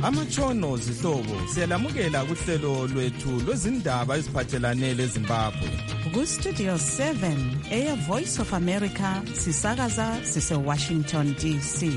Amatshono zihlobo siyalamukela kuhlelo lwethu lwezindaba eziphathelane leZimbabwe. Ku-Studio 7 Air Voice of America sisakaza sise-Washington DC.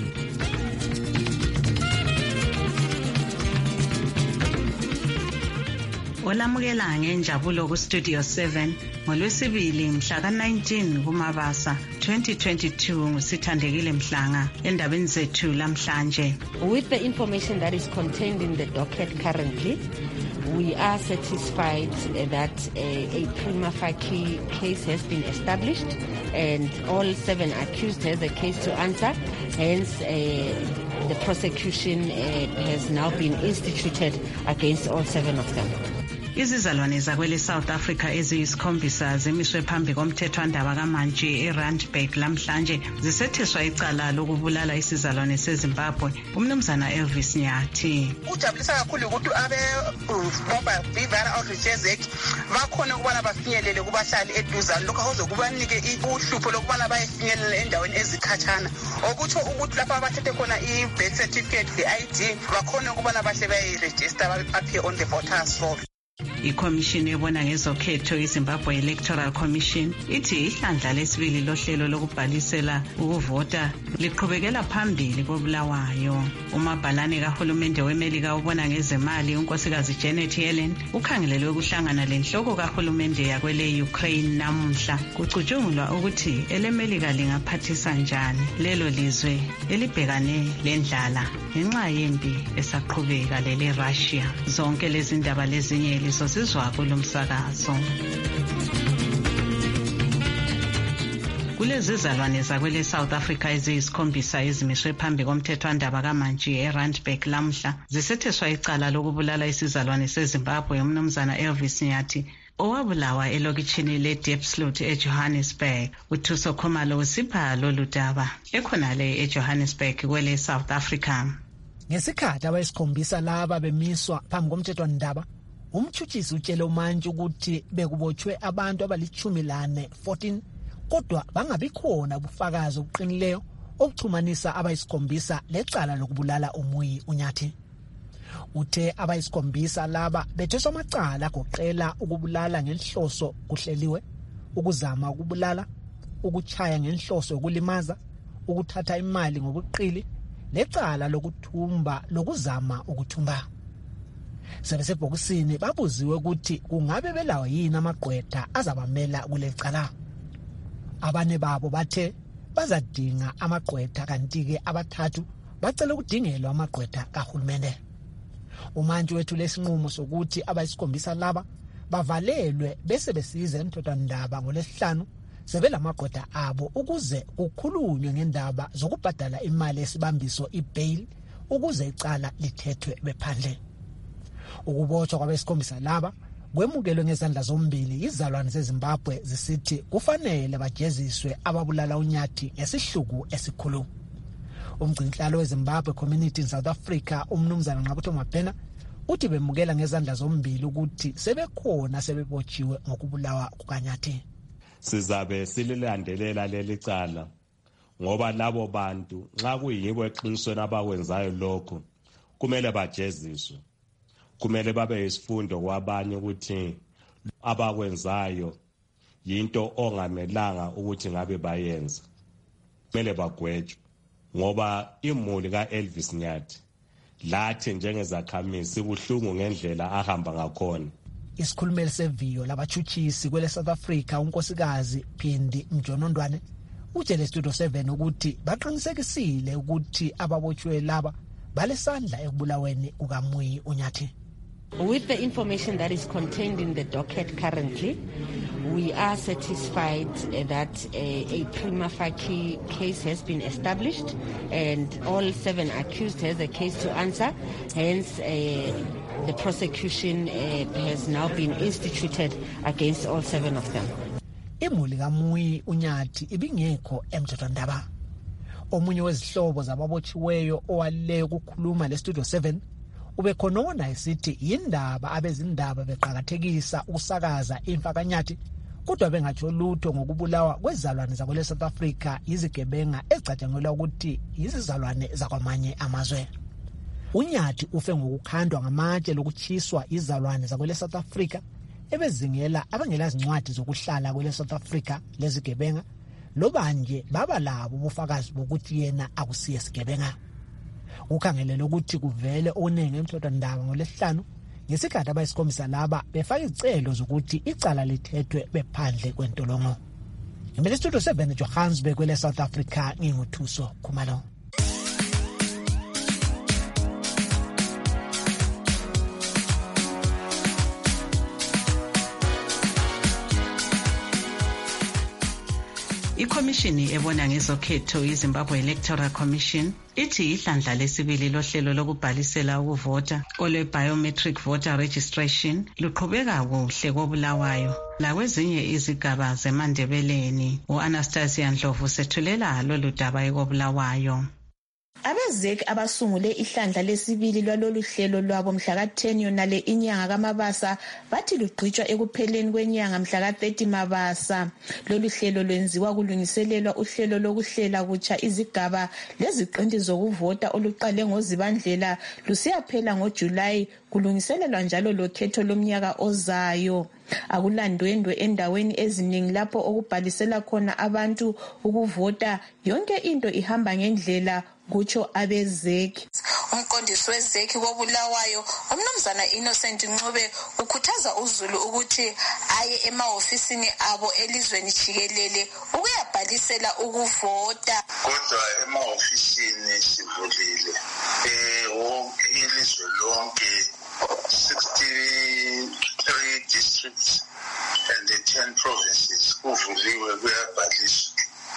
Olamukela ngenjabulo ku-Studio 7 ngolwesibili mhla ka-19 kuMabasa 2022 ngusithandekile Mhlanga endabeni zethu lamhlanje. With the information that is contained in the docket currently, we are satisfied that a prima facie case has been established and all 7 accused has a case to answer. Hence, the prosecution has now been instituted against all 7 of them. Izizalwane zakwele South Africa eziyisikhombisa zemiswe phambi komthethwandaba kaMantshi eRandburg lamhlanje zisetheswa icala lokubulala isizalwane seZimbabwe umnumzana Elvis Nyathi. Kujabulisa kakhulu ukuthi mobile viral outreaches act bakhona ukubana bafinyelele kubahlali eduzane lokho kuzokubanike uhlupho lokubana bayefinyelela endaweni ezikhatshana okutsho ukuthi lapha abathethe khona i-birth certificate, the ID bakhona ukubana bahle bayiregister appear on the voters roll. Ikhomishini ebona ngezokhetho iZimbabwe Electoral Commission ithi ihlandla lesibili lohlelo lokubhalisela ukuvota liqhubekela phambili koBulawayo. Umabhalane kahulumende weMelika ubona ngezemali unkosikazi Janet Yellen ukhangelelwe ukuhlangana lenhloko kahulumende yakwele Ukraine namuhla kucutshungulwa ukuthi eleMelika lingaphathisa njani lelo lizwe elibhekane lendlala ngenxa yempi esaqhubeka lele Russia. Zonke lezi ndaba lezinye sizwa kulomsakazo. Kulezi zizalwane zakwele South Africa eziyisikhombisa ezimiswe phambi komthethwandaba kaMantshi eRandburg lamhla zisetheswa icala lokubulala isizalwane seZimbabwe umnumzana Elvis Nyathi owabulawa elokitshini leDiepsloot eJohannesburg. uThuso Khumalo usipha lolu daba ekhonale eJohannesburg kwele South Africa. Ngesikhathi abayisikhombisa laba bemiswa phambi komthethwandaba, umtshutshisi utshele uMantshi ukuthi bekubotshwe abantu abali-14 kodwa bangabi khona ubufakazi obuqinileyo obuxhumanisa abayisikhombisa lecala lokubulala umuyi uNyathi. Uthe abayisikhombisa laba betheswa amacala agoqela ukubulala ngenhloso kuhleliwe, ukuzama ukubulala, ukuchaya ngenhloso yokulimaza, ukuthatha imali ngobuqili, lecala lokuthumba lokuzama ukuthumba. Sebesebhokisini babuziwe ukuthi kungabe belawo yini amagqwetha azabamela kulecala. Abane babo bathe bazadinga amagqwetha kanti-ke abathathu bacela ukudingelwa amagqwetha kahulumende. uMantshi wethule isinqumo sokuthi abayisikhombisa laba bavalelwe bese besiza emthethwandaba ngoLwesihlanu sebelamagqwetha abo ukuze kukhulunywe ngendaba zokubhadala imali yesibambiso i-bail ukuze icala lithethwe bephandle. Ukubotshwa kwabesikhombisa laba kwemukelwe ngezandla zombili izizalwane zeZimbabwe zisithi kufanele bajeziswe ababulala uNyathi ngesihluku esikhulu. Umgcinhlalo weZimbabwe Community in South Africa umnumzana Ngqabutho Mabhena uthi bemukela ngezandla zombili ukuthi sebekhona sebebotshiwe ngokubulawa kukaNyathi. Sizabe sililandelela leli cala ngoba labo bantu nxa kuyibo eqinisweni abakwenzayo lokho kumele bajeziswe. Kumele babe isifundo kwabanye ukuthi abakwenzayo yinto ongamelanga ukuthi ngabe bayenza. Kumele bagwetshwe ngoba imuli kaElvis Nyathi lathi njengezakhamisi sibuhlungu ngendlela ahamba ngakhona. Isikhulumeli seviyo labatshutshisi kwele South Africa unkosikazi Phindi Mjonondwane utshele Studio 7 ukuthi baqinisekisile ukuthi ababotshwe laba balesandla ekubulaweni kukamuyi uNyathi. With the information that is contained in the docket currently, we are satisfied that a prima facie case has been established and all 7 accused has a case to answer. Hence, the prosecution has now been instituted against all 7 of them. Imuli kamuyi uNyathi ibingekho emthethwandaba. Omunye wezihlobo zababotshiweyo owaleyo ukukhuluma leStudio 7 ubekhonona esithi yindaba abezindaba beqhakathekisa ukusakaza imfa kaNyathi kodwa bengatsho lutho ngokubulawa kwezalwane zakwele South Africa izigebenga ezicatshangelwa ukuthi izizalwane zakwamanye amazwe. uNyathi ufe ngokukhandwa ngamatshe lokutshiswa izalwane zakwele South Africa ebezingela abangela zincwadi zokuhlala kwele South Africa lezigebenga loba nje baba labo ubufakazi bokuthi yena akusiye sigebenga. Ukhangelele ukuthi kuvele okunengi emhlothandaba ngolesihlanu ngesikhathi abayisikhombisa laba befaka izicelo zokuthi icala lithethwe bephandle kwentolongo. Ngimele studio 7 Johannesburg kwele South Africa nginguthuso Khumalo. Ikhomishini ebona ngezokhetho iZimbabwe Electoral Commission ithi ihlandla lesibili lohlelo lokubhalisela ukuvota olwe-biometric voter registration luqhubeka kuhle koBulawayo lakwezinye izigaba zeMandebeleni. U-Anastasia Ndlovu sethulela lolu daba ekoBulawayo. Abezek abasungule ihlandla lesibili lwalolu hlelo lwabo mhla ka-10 yonale inyanga kaMabasa bathi lugqitshwa ekupheleni kwenyanga mhla ka-30 Mabasa. Lolu hlelo lwenziwa kulungiselelwa uhlelo lokuhlela kutsha izigaba leziqinti zokuvota oluqale ngoZibandlela lusiyaphela ngoJulayi, kulungiselelwa njalo lokhetho lomnyaka ozayo. Akulandwendwe endaweni eziningi lapho okubhalisela khona abantu ukuvota, yonke into ihamba ngendlela kutsho abezeki. Umqondisi wezeki koBulawayo uMnumzana Innocent Ncube ukhuthaza uZulu ukuthi aye emahofisini abo elizweni jikelele ukuyabhalisela ukuvota. Kodwa emahofisini sivulile ilizwe lonke 63 districts and the 10 provinces kuvuliwe kuyabhaliswa.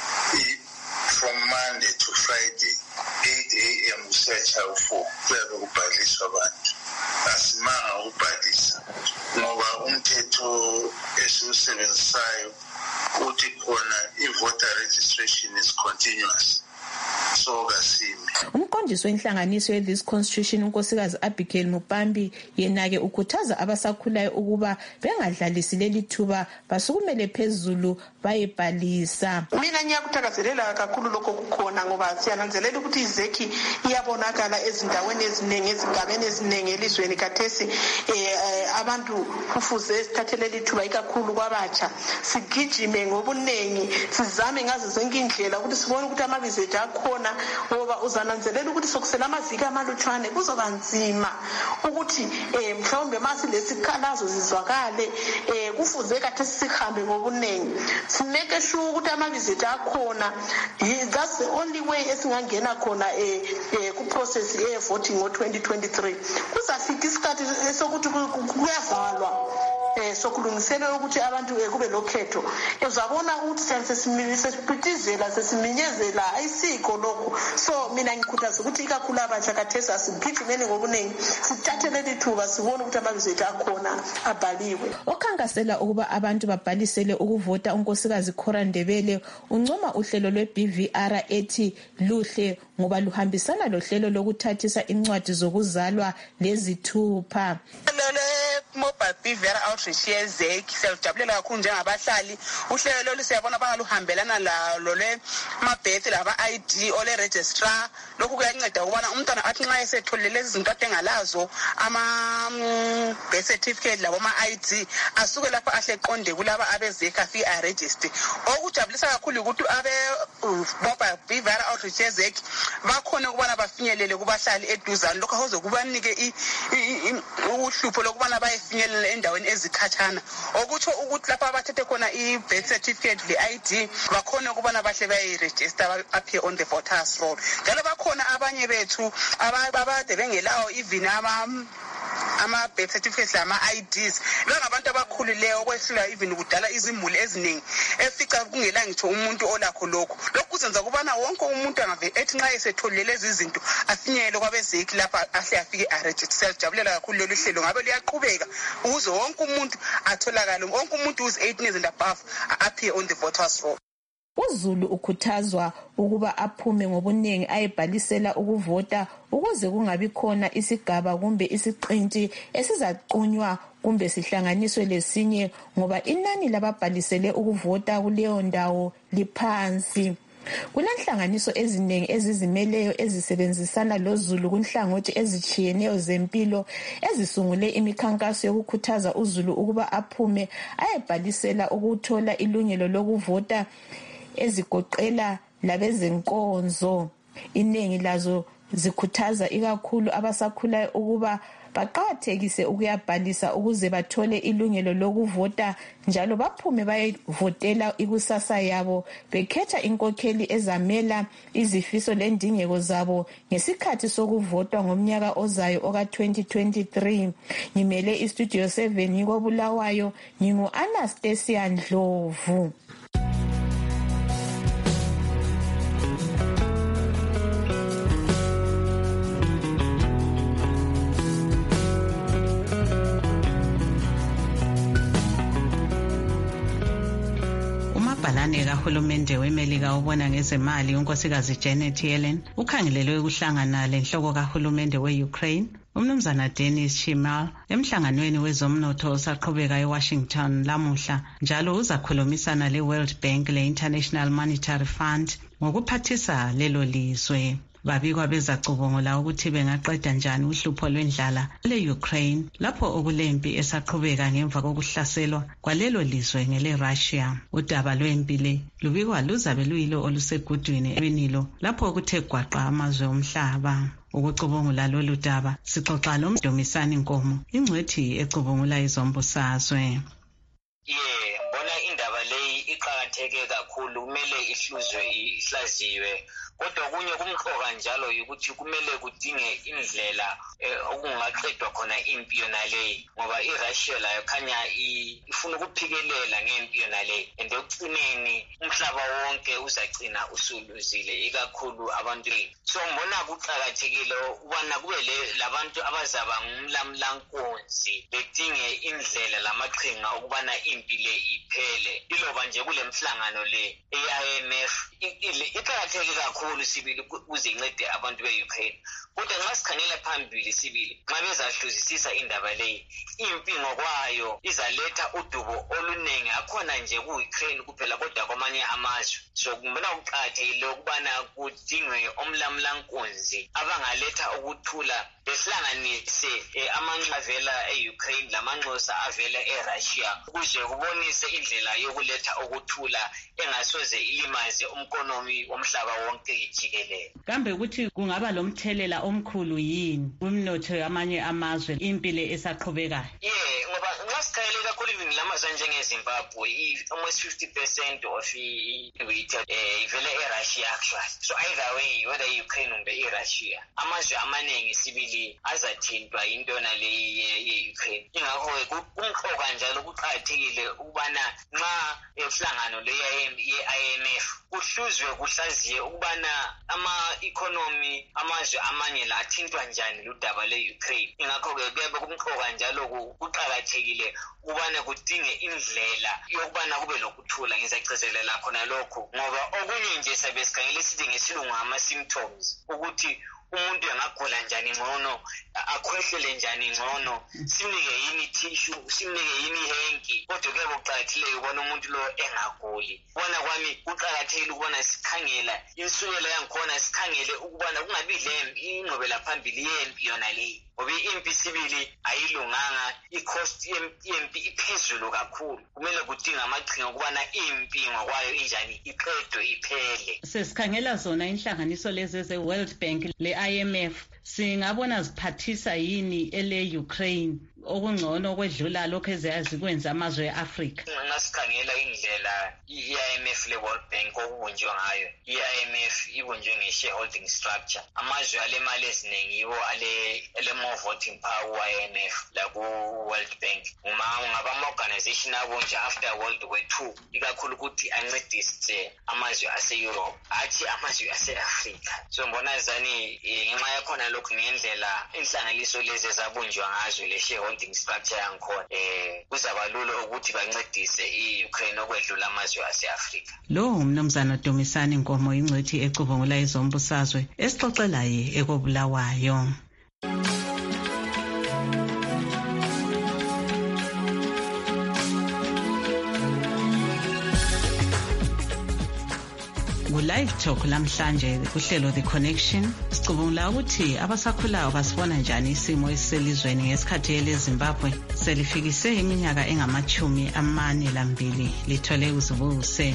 From Monday to Friday 8 a.m. kusiyachawu 4 kuyabe kubhaliswa abantu. Asimanga ukubhalisa ngoba umthetho esiwusebenzisayo uthi khona i-voter registration is continuous. So kasimi umqondisi wenhlanganiso ye-This Constitution unkosikazi Abigail Mupambi yena-ke ukhuthaza abasakhulayo ukuba bengadlalisi leli thuba basukumele phezulu bayebhalisa. Mina ngiyakuthakazelela kakhulu lokho kukhona ngoba siyananzelela ukuthi izeki iyabonakala ezindaweni eziningi ezigabeni eziningi elizweni kathesi. Abantu kufuze sithathele leli thuba ikakhulu kwabatsha sigijime ngobuningi sizame ngazo zonke indlela ukuthi sibone ukuthi amabizo ethu akhona ngoba uzananzelela ukuthi sokusela amaviki amalutshwane kuzoba nzima ukuthi mhlawumbe masi lesikhalazo zizwakale kufuze kathesi sihambe ngobuningi simeke sure ukuthi amabizo ethu akhona. That's the only way esingangena khona ku process ye voting ngo-2023. Kuzafika isikhathi sokuthi kuyavalwa sokulungiselela ukuthi abantu kube lokhetho. Uzabona ukuthi sesipitizela sesiminyezela ayisikho lokho. So mina ngikhuthaza ukuthi ikakhulu abatsha kathesi asigijimeni ngobuningi sithathele lithuba sibone ukuthi amabizo ethu akhona abhaliwe. Okhankasela ukuba abantu babhalisele ukuvota unkosikazi Khora Ndebele uncoma uhlelo lwe-BVR ethi luhle ngoba luhambisana lohlelo lokuthathisa incwadi zokuzalwa lezithupha. Mobile BVR outreach yezeki siyajabulela kakhulu njengabahlali. Uhlelo lolu siyabona bangaluhambelana lalo le mabhethi laba ID ole registrar. Lokhu kuyanceda ukubana umntwana athi nxa esetholile lezi zinto ade ngalazo ama birth certificate labo ama ID asuke lapha ahle qonde kulaba abezeki afike aregister. Okujabulisa kakhulu ukuthi abe mobile BVR outreach yezeki bakhona ukubana bafinyelele kubahlali eduzane. Lokho kuzokubanike uhlupho lokubana bayefinyelela endaweni ezikhatshana okutsho ukuthi lapha abathethe khona i-birth certificate le-ID bakhona ukubana bahle bayiregister aphe on the voters roll. Njalo bakhona abanye bethu abade bengelawo even ama-birth certificates lama-IDs bangabantu abakhulileyo okwehlula even kudala izimuli eziningi efica kungela ngitsho umuntu olakho lokho. Lokhu kuzenza ukubana wonke umuntu ethi nxa esetholile lezi zinto afinyelele kwabezeki lapha ahle afike aregister. Siyajabulela kakhulu lolu hlelo ngabe liyaqhubeka ukuze wonke umuntu atholakale, wonke umuntu who's 18 years and above appear on the voters roll. uZulu ukhuthazwa ukuba aphume ngobuningi ayebhalisela ukuvota ukuze kungabi khona isigaba kumbe isiqinti esizaqunywa kumbe sihlanganiswe lesinye ngoba inani lababhalisele ukuvota kuleyo ndawo liphansi. Kulenhlanganiso eziningi ezizimeleyo ezisebenzisana loZulu kunhlangothi ezitshiyeneyo zempilo ezisungule imikhankaso yokukhuthaza uZulu ukuba aphume ayebhalisela ukuthola ilungelo lokuvota ezigoqela labezenkonzo. Iningi lazo zikhuthaza ikakhulu abasakhulayo ukuba baqakathekise ukuyabhalisa ukuze bathole ilungelo lokuvota njalo baphume bayevotela ikusasa yabo bekhetha inkokheli ezamela izifiso lendingeko zabo ngesikhathi sokuvotwa ngomnyaka ozayo oka-2023. Ngimele istudio 7 yikobulawayo, ngingu-Anastasia Ndlovu. Umabhalane kahulumende weMelika obona ngezemali unkosikazi Janet Yellen ukhangelelwe ukuhlangana lenhloko kahulumende we-Ukraine uMnumzana Dennis Schmale emhlanganweni wezomnotho osaqhubeka eWashington lamuhla, njalo uzakhulumisana le-World Bank le-International Monetary Fund ngokuphathisa lelo lizwe. Babikwa bezacubungula ukuthi bengaqeda njani uhlupho lwendlala le-Ukraine lapho okulempi esaqhubeka ngemva kokuhlaselwa kwalelo lizwe ngele-Russia. Udaba lwempi le lubikwa luzabe luyilo olusegudwini ebenilo lapho kuthe gwaqa amazwe omhlaba. Ukucubungula lolu daba sixoxa noMdumisani Nkomo, ingcwethi ecubungula izombusazwe. Bona indaba leyi iqakatheke kakhulu, kumele ihlaziwe. Kodwa kunye kumqoka njalo ukuthi kumele kudinge indlela okungaqedwa khona impi yona leyi, ngoba iRussia layo khanya ifuna ukuphikelela ngempi yona leyi, and ekugcineni umhlaba wonke uzagcina usuluzile, ikakhulu abantu. So mbona kuqakathekile ukubana kube labantu abazaba ngumlamlankonzi bedinge indlela lamaqhinga ukubana impi le iphele. Iloba nje kule mhlangano le e-IMF iqakatheke kakhulu sibili ukuze incede abantu be-Ukraine. Kodwa nxa sikhangela phambili sibili, nxa bezahluzisisa indaba leyi, impi ngokwayo izaletha udubo oluningi, akhona nje ku-Ukraine kuphela kodwa kwamanye amazwe. So kumbona kuqakathekile ukubana kudingwe omlamlankonzi abangaletha ukuthula behlanganise amanxusa avela e-Ukraine lamanxusa avela e-Russia ukuze kubonise indlela yokuletha ukuthula engasoze ilimaze umkonomi womhlaba wonke jikelele. Kambe ukuthi kungaba lomthelela omkhulu yini kumnotho yamanye amazwe impilo esaqhubekayo? Ngoba nxa sikhangele kakhulu lamazwe njengeZimbabwe, almost 50% of ivela e-Russia actually. So either way, whether Ukraine kumbe i-Russia, amazwe amaningi sibili azathintwa intona leyi ye-Ukraine. Ingakho kumqoka njalo kuqakathekile ukubana nxa emhlangano le ye-IMF kuhluzwe kuhlaziye ukubana ama-economy amazwe amanye la athintwa njani ludaba le-Ukraine. Ingakho-ke kuyabe kumqoka njalo kuqakathekile ukubana kudinge indlela yokubana kube lokuthula. Ngizagcizelela khona lokho ngoba okunye nje sabe sikhangele sithi ngesilungu ama-symptoms ukuthi umuntu engagula njani ngcono, akhwehlele njani ngcono, simnike yini tissue, simnike yini henki. Kodwa kuyabe kuqakathekile ukubona umuntu lo engaguli. Bona kwami kuqakathekile ukubona sikhangela insukela yangikhona, sikhangele ukubana kungabi ingqobela phambili yempi yona leyi, ngoba impi sibili ayilunganga, i-cost yempi iphezulu kakhulu. Kumele kudinga amaqhinga ukubana impi ngokwayo injani iqedwe iphele. Sesikhangela zona inhlanganiso lezi ze-World Bank le-IMF, singabona ziphathisa yini ele-Ukraine okungcono kwedlula lokho eziyazikwenza amazwe e-Afrika? Ngasikhangela indlela i-IMF le-World Bank okubunjwe ngayo. I-IMF ibunjwe nge-shareholding structure. Amazwe alemali eziningi yiwo ale-more voting power ku-IMF laku-World Bank. Ngaba ama-organization abunje after World War II, ikakhulu ukuthi ancedise amazwe ase-Europe, athi amazwe ase-Afrika. So mbona zani ngenxa yakhona lokhu ngendlela inhlanganiso lezi ezabunjwa ngazo le-shareholding structure yangikhona, kuzaba lula ukuthi bancedise i-Ukraine okwedlula amazwe ase-Afrika. Lo uMnumzana Dumisani Nkomo, ingcwethi ecubungula izombusazwe esixoxelaye ekobulawayo. Live Talk lamhlanje kuhlelo The Connection. Sicubungula ukuthi abasakhulayo basibona njani isimo esiselizweni ngesikhathi eleZimbabwe selifikise iminyaka engama-42 lithole uzibuse.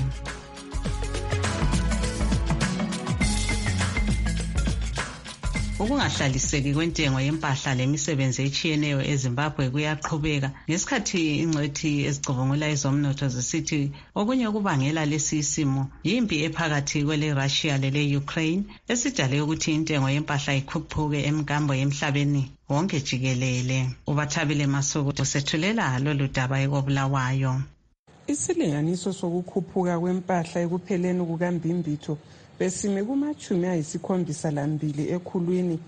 Ukungahlaliseki kwentengo yempahla lemisebenzi echiyeneyo eZimbabwe kuyaqhubeka ngesikhathi ingcwethi ezicubungula ezomnotho zisithi okunye okubangela lesi simo yimpi ephakathi kwele Russia lele Ukraine esidale ukuthi intengo yempahla ikhuphuke emkambo yemhlabeni wonke jikelele. Ubathabile Masuku usethulela lolu daba ekobulawayo. Isilinganiso sokukhuphuka kwempahla ekupheleni kukaMbimbitho besime kuma-72 ekhulwini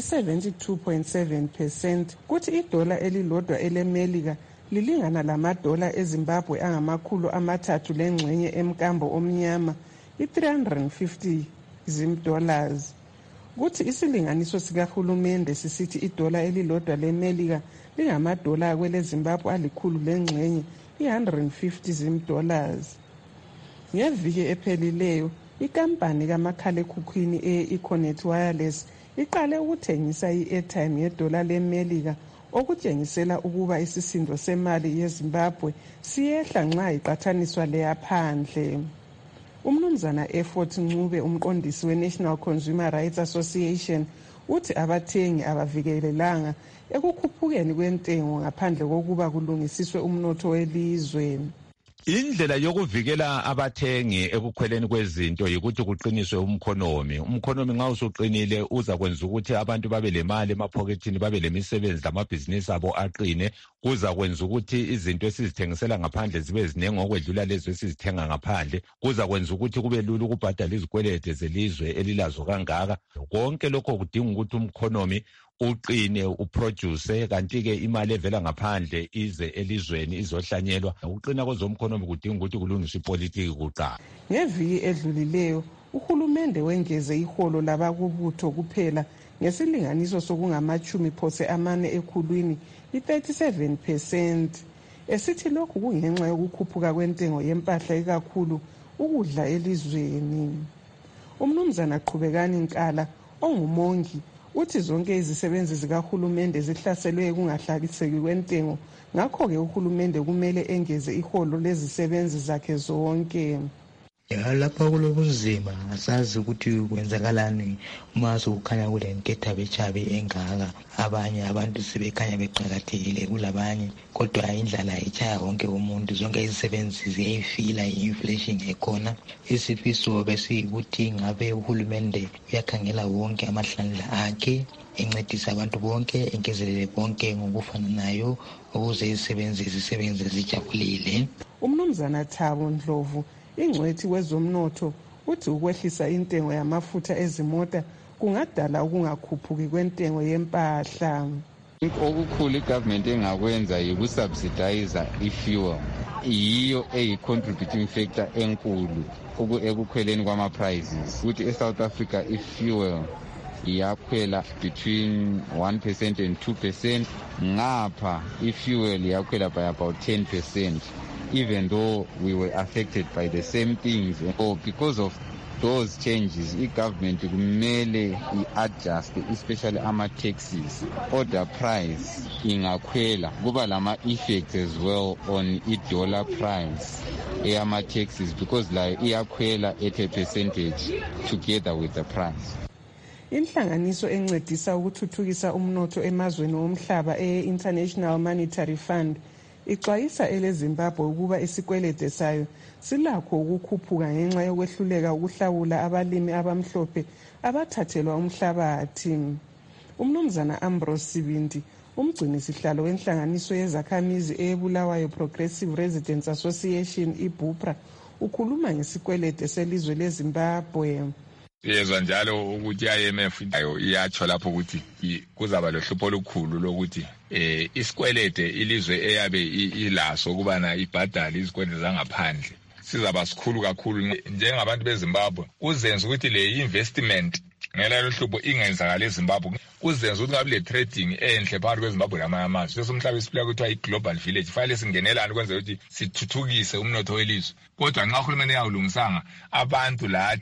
i-72.7%, kuthi idola elilodwa elemelika lilingana lamadola eZimbabwe angama-300 lengxenye emkambo omnyama i-$350 dollars. Kuthi isilinganiso sikahulumende sisithi idola elilodwa lemelika lingamadola kweleZimbabwe alikhulu lengxenye i-$150 dollars. Ngeviki ephelileyo ikampani kamakhalekhukhwini e-Econet Wireless iqale ukuthengisa i-airtime yedola lemelika okutshengisela ukuba isisindo semali yeZimbabwe siyehla nxa iqathaniswa leyaphandle. Umnumzana Effort Ncube, umqondisi we-National Consumer Rights Association, uthi abathengi abavikelelanga ekukhuphukeni kwentengo ngaphandle kokuba kulungisiswe umnotho welizwe. Indlela yokuvikela abathengi ekukhweleni kwezinto yikuthi kuqiniswe umkhonomi. Umkhonomi nxa usuqinile uza kwenza ukuthi abantu babe lemali emaphokethini, babe lemisebenzi lamabhizinisi abo aqine. Kuza kwenza ukuthi izinto esizithengisela ngaphandle zibe zinengi okwedlula lezo esizithenga ngaphandle. Kuza kwenza ukuthi kube lula ukubhadala izikwelede zelizwe elilazo kangaka. Konke lokho kudinga ukuthi umkhonomi uqine, uproduce, kanti-ke imali evela ngaphandle ize elizweni izohlanyelwa. Uqina kwezomkhonomi kudinga ukuthi kulungiswe ipolitiki kuqala. Ngeviki edlulileyo uhulumende wengeze iholo labakubutho kuphela ngesilinganiso sokungama-40 ekhulwini i-37%. Esithi lokhu kungenxa yokukhuphuka kwentengo yempahla ekakhulu ukudla elizweni. Umnumzana Qhubekani Nkala ongumongi uthi zonke izisebenzi zikahulumende zihlaselwe kungahlaliseki kwentengo, ngakho-ke uhulumende kumele engeze iholo lezisebenzi zakhe zonke. Lapha kulobuzima asazi ukuthi kwenzakalani uma sokukhanya kule nkethabetshabe engaka. Abanye abantu sebekhanya beqakathekile kulabanye, kodwa indlala ichaya wonke umuntu. Zonke izisebenzi ziyayifila i-inflation ekhona. Isifiso besiyikuthi ngabe uhulumende uyakhangela wonke amahlandla akhe, encedisa abantu bonke, engezelele bonke ngokufananayo ukuze izisebenzi zijabulile. Umnumzana Thabo Ndlovu, ingcwethi wezomnotho, uthi ukwehlisa intengo yamafutha ezimota kungadala ukungakhuphuki kwentengo yempahla. Okukhulu igovernment engakwenza yikusubsidize i-fuel. Yiyo eyi-contributing factor enkulu ekukhweleni kwama-prices. Ukuthi eSouth Africa i-fuel iyakhwela between 1% and 2%. Ngapha i-fuel iyakhwela by about 10%. Even though we were affected by the same things. So because of those changes, i-government kumele i-adjust, especially ama-taxes. Order price ingakhwela, kuba lama-effects as well on i-dollar price eyama-taxes, because like iyakhwela at a percentage together with the price. Inhlanganiso encedisa ukuthuthukisa umnotho emazweni womhlaba e-International Monetary Fund ixwayisa eleZimbabwe ukuba isikwelede sayo silakho ukukhuphuka ngenxa yokwehluleka ukuhlawula abalimi abamhlophe abathathelwa umhlabathi. Umnumzana Ambrose Sibindi, umgcini sihlalo wenhlanganiso yezakhamizi eBulawayo Progressive Residents Association iBupra, ukhuluma ngesikwelede selizwe leZimbabwe. Yezwa njalo ukuthi IMF iyatsho lapho ukuthi kuzaba lohlupho olukhulu lokuthi isikwelede ilizwe eyabe ilaso ukubana ibhadale izikwelede zangaphandle sizaba sikhulu kakhulu. Njengabantu beZimbabwe kuzenza ukuthi le investment ngelalo hlupho ingenzakala eZimbabwe, kuzenza ukuthi ngabe le trading enhle phakathi kweZimbabwe namanye amazwe. Sesomhlaba isiphila kuthiwa i-global village, fanele singenelane ukwenzela ukuthi sithuthukise umnotho welizwe. Kodwa nxa uhulumeni yawulungisanga abantu lathi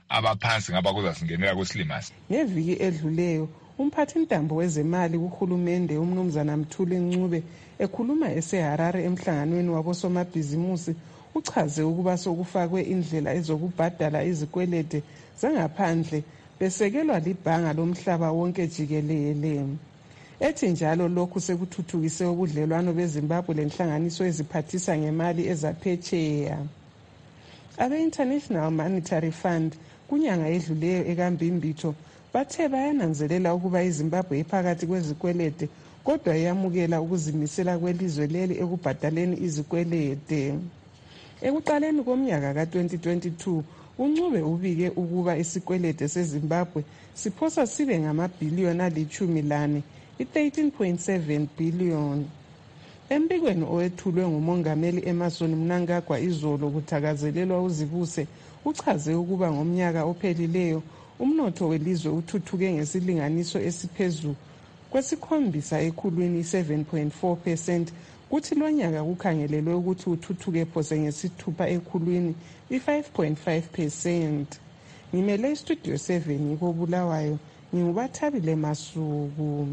abaphansi ngaba kuzasingenela kusilimasi. Ngeviki edluleyo umphathintambo wezemali kuhulumende umnumzana Mthuli Ncube ekhuluma eseHarare emhlanganweni wabosomabhizimusi uchaze ukuba sokufakwe indlela ezokubhadala izikwelede zangaphandle besekelwa libhanga lomhlaba wonke jikelele. Ethi njalo lokhu sekuthuthukise ubudlelwano beZimbabwe lenhlanganiso eziphathisa ngemali ezaphetsheya. Abe-International Monetary Fund kunyanga edluleyo ekambimbitho bathe bayananzelela ukuba iZimbabwe iphakathi kwezikwelede kodwa iyamukela ukuzimisela kwelizwe leli ekubhadaleni izikwelede. Ekuqaleni komnyaka ka-2022 uNcube ubike ukuba isikwelede seZimbabwe siphosa sibe ngamabhiliyoni ali-14, i-13.7 billion. Embikweni owethulwe ngumongameli Emmerson Mnangagwa izolo kuthakazelelwa uZibuse uchaze ukuba ngomnyaka ophelileyo umnotho welizwe uthuthuke ngesilinganiso esiphezulu kwesikhombisa ekhulwini 7.4%, kuthi lonyaka kukhangelelwe ukuthi uthuthuke phose ngesithupha ekhulwini i-5.5%. Ngimele istudio 7 koBulawayo, ngingubathabile Masuku.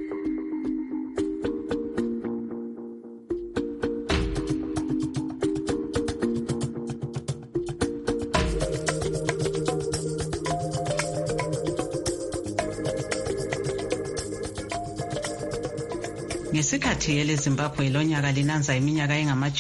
Ngesikhathi eleZimbabwe lonyaka linanza iminyaka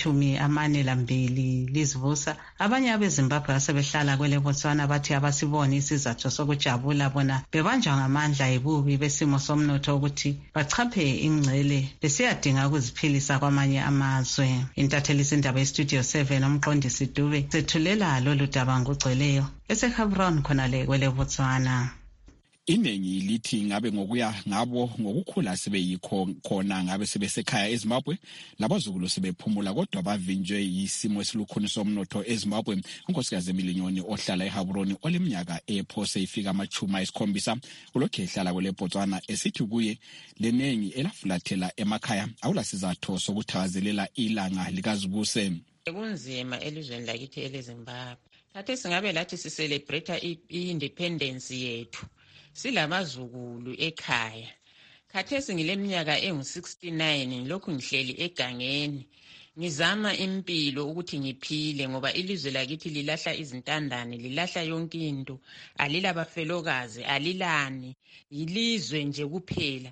engama-42 lizivusa, abanye abeZimbabwe asebehlala kwele Botswana bathi abasiboni isizathu sokujabula bona bebanjwa ngamandla ebubi besimo somnotho ukuthi bachaphe ingcele besiyadinga ukuziphilisa kwamanye amazwe. Intathelisi indaba yestudio 7 umqondisi Dube sethulela lolu daba ngugcweleyo eseHebron khonale kwele Botswana. Iningi lithi ngabe ngokuya ngabo ngokukhula sebeyikho khona ngabe sebesekhaya eZimbabwe labazukulu sebephumula kodwa bavinjwe yisimo esilukhuni somnotho eZimbabwe. uNkosikazi Emilinyoni ohlala eHaburoni oleminyaka ephose ifika ama-70 ulokhu ehlala kwele Botswana esithi kuye lenengi elafulathela emakhaya awulasizatho sokuthakazelela ilanga likaZibuse. Kunzima elizweni lakithi eleZimbabwe. Khathesi singabe lathi sicelebrate i-independence yethu silamazukulu ekhaya. Khathesi ngileminyaka engu-69 lokhu ngihleli egangeni ngizama impilo ukuthi ngiphile ngoba ilizwe lakithi lilahla izintandane, lilahla yonke into, alilabafelokazi, alilani, yilizwe nje kuphela.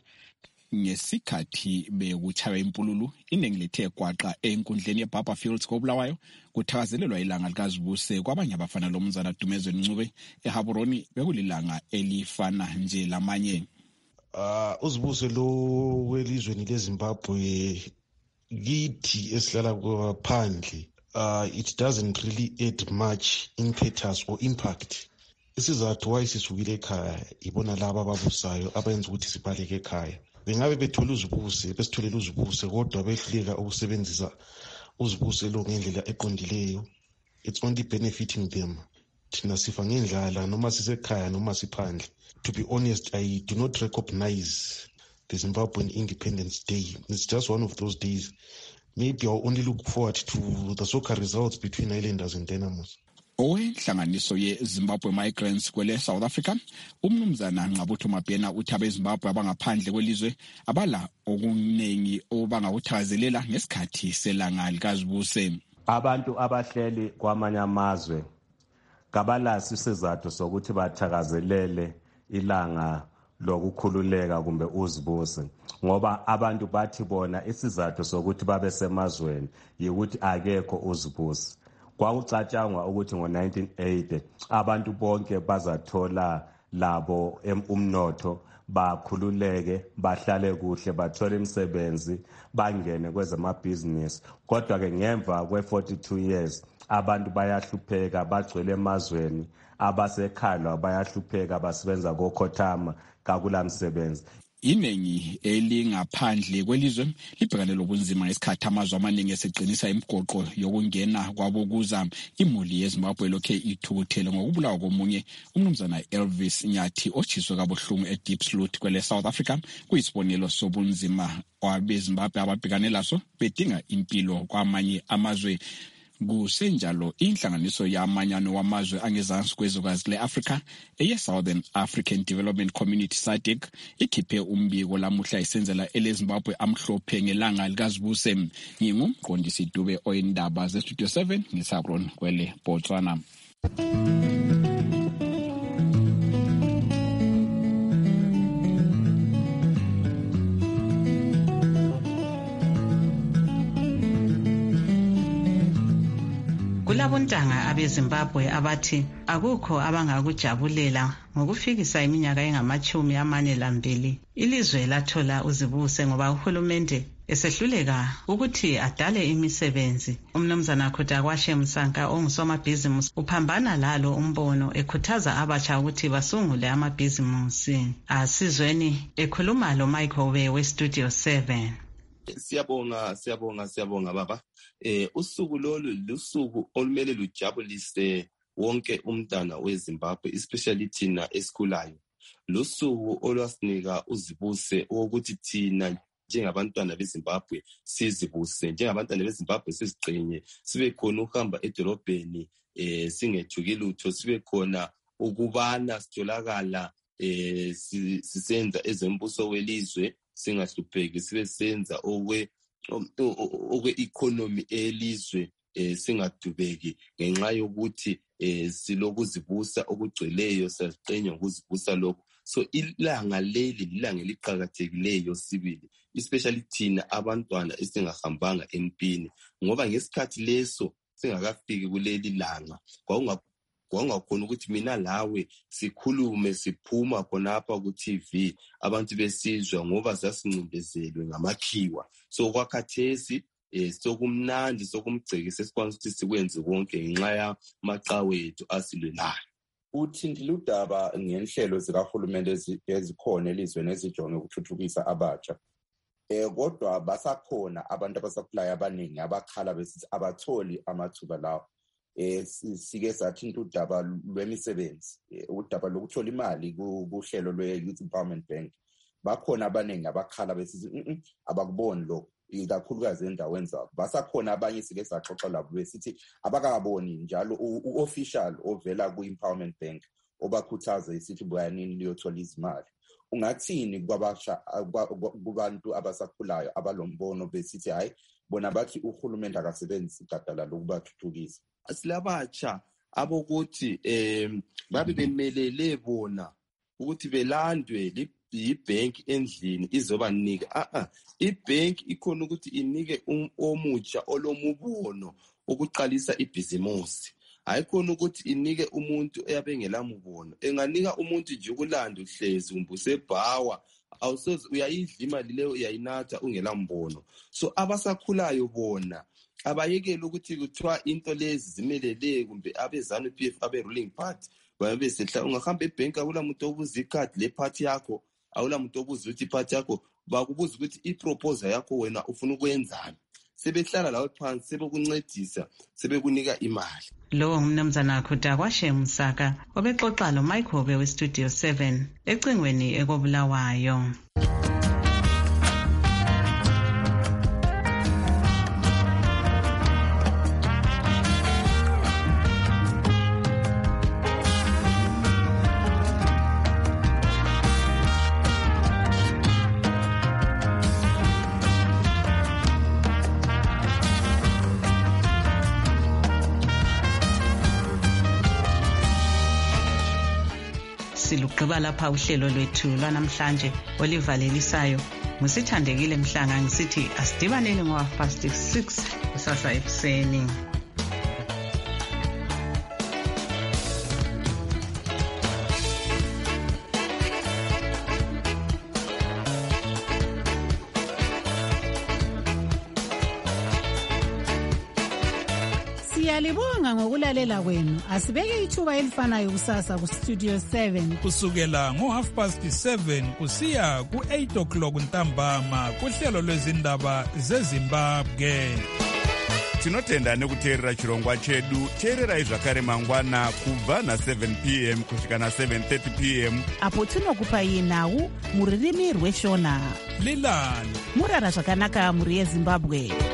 Ngesikhathi bekutshaywa impululu iningi lithe kwaqa enkundleni yeBaba Fields koBulawayo kuthakazelelwa ilanga likaZibuse. Kwabanye abafana lomzana Dumezweni Ncube eHaburoni bekulilanga elifana nje lamanye. uZibuse lo welizweni leZimbabwe kithi esihlala phandle, it doesn't really add much impetus or impact. Isizathu why sisukile ekhaya ibona laba ababusayo abenza ukuthi sibaleke ekhaya. Bengabe bethola uZibuse besitholela uZibuse kodwa behluleka ukusebenzisa uZibuse lo ngendlela eqondileyo. It's only benefiting them. Thina sifa ngendlala noma sisekhaya noma siphandle. To be honest, I do not recognize the Zimbabwean Independence Day. It's just one of those days. Maybe I'll only look forward to the soccer results between Islanders and Dynamos. Owenhlanganiso ye-Zimbabwe Migrants kwele South Africa umnumzana Nqabutho Mabhena uthi abeZimbabwe abangaphandle kwelizwe abala okuningi obangawuthakazelela ngesikhathi selanga likaZibuse. Abantu abahleli kwamanye amazwe kabalasi isizathu sokuthi bathakazelele ilanga lokukhululeka kumbe uZibuse, ngoba abantu bathi bona isizathu sokuthi babe semazweni yikuthi akekho uZibuse. Kwakucatshangwa ukuthi ngo-1980 abantu bonke bazathola labo umnotho, bakhululeke, bahlale kuhle, bathole imisebenzi, bangene kwezamabhizinisi. Kodwa-ke ngemva kwe-42 years abantu bayahlupheka, bagcwele emazweni, abasekhala bayahlupheka, basebenza kokhothama, kakula msebenzi. Iningi elingaphandle kwelizwe libhekane lobunzima ngesikhathi amazwe amaningi eseqinisa imigoqo yokungena kwabokuza imuli yeZimbabwe lokhe ithukuthele ngokubulawa komunye umnumzana Elvis Nyathi otshiswe kabuhlungu eDiepsloot kwele South Africa. Kuyisibonelo sobunzima abeZimbabwe ababhekane laso bedinga impilo kwamanye amazwe. Kusenjalo inhlanganiso yamanyano wamazwe angezansi kwezwekazi le-Afrika eye-Southern African Development Community SADC ikhiphe umbiko lamuhla isenzela eleZimbabwe amhlophe ngelanga likazibuse. Ngingumqondisi Dube oyindaba zeStudio 7 ngisabron kwele Botswana. Kulabontanga abeZimbabwe abathi akukho abangakujabulela ngokufikisa iminyaka engama-42 ilizwe lathola uzibuse ngoba uhulumende esehluleka ukuthi adale imisebenzi. Umnumzana Khutakwashe Msanka ongusomabhizimusi uphambana lalo umbono ekhuthaza abatsha ukuthi basungule amabhizimusi. Asizweni ekhuluma lo Michael weStudio 7. Siyabonga baba. Usuku lolu lusuku olumele lujabulise wonke umntana weZimbabwe, especially thina esikhulayo. Lusuku olwasinika uzibuse ukuthi thina njengabantwana beZimbabwe sizibuse, njengabantwana beZimbabwe sizigcinye, sibe khona ukuhamba edolobheni singethuki lutho, sibe khona ukubana sitholakala sisenza ezembuso welizwe singahlupheki, sibe senza okwe-economy elizwe singadubeki ngenxa yokuthi silokuzibusa okugcweleyo, siyaziqenya ngokuzibusa lokho. So ilanga leli lilanga eliqhakathekileyo sibili, especially thina abantwana esingahambanga empini, ngoba ngesikhathi leso singakafiki kuleli langa kwakungakhona ukuthi mina lawe sikhulume siphuma khonapha ku-TV abantu besizwa ngoba sasincindezelwe ngamakhiwa. So kwakhathesi sokumnandi sokumgcekisa esikwanisa ukuthi sikwenze konke ngenxa yamaqawethu asilwelayo. Uthintile udaba ngenhlelo zikahulumende ezikhona elizweni ezijonge ukuthuthukisa abatsha. Kodwa basakhona abantu abasakhulayo abaningi abakhala besithi abatholi amathuba lawo. Sike sathinta udaba lwemisebenzi, udaba lokuthola imali kuhlelo lwe-Youth Empowerment Bank. Bakhona abaningi abakhala besithi abakuboni lokho, ikakhulukazi endaweni zabo. Basakhona abanye sike saxoxa labo besithi abakaboni njalo u-official ovela ku-Empowerment Bank obakhuthaza isithi buyanini liyothola izimali. Ungathini kwabasha kubantu abasakhulayo abalombono besithi hayi bona bathi uhulumende akasebenzi igadala lokubathuthukisa? Silabatsha abokuthi babe bemelele bona ukuthi belandwe ibhenki endlini izobanika. Ibhenki ikhona ukuthi inike omutsha olomubono ukuqalisa ibhizimusi, hayikhona ukuthi inike umuntu eyabengela mubono. Enganika umuntu nje ukulanda uhlezi umbusebhawa awusoze uyayidla imali leyo uyayinatha ungela mbono. So abasakhulayo bona abayekele ukuthi kuthiwa into lezi zimelele kumbe abezanu PF abe-ruling party babe sehla ungahamba ebhenki akula muntu obuza ikhadi lephathi yakho, awula muntu obuza ukuthi iphathi yakho, bakubuza ukuthi iproposal yakho wena ufuna ukwenzani. Sebehlala lawo phansi sebekuncedisa sebekunika imali. Lo umnumzana Khutakwashe Msaka obexoxa lo Michael weStudio 7 ecingweni ekobulawayo. Silugqiba lapha uhlelo lwethu lwanamhlanje olivalelisayo. Musithandekile Mhlanga ngisithi asidibanele ngo-6:30 kusasa ekuseni. Siyalibonga ngokulalela kwenu. Asibeke ithuba elifanayo kusasa kuStudio 7 kusukela ngo-7:30 kusiya ku-8 o'clock ntambama kuhlelo lwezindaba zeZimbabwe. Tinotenda nekuteerera chirongwa chedu. Teererai zvakare mangwana kubva na7 p.m. kusvika na7:30 p.m. apo tinokupai nhau muririmi rweshona. Lilani murara zvakanaka muri yeZimbabwe.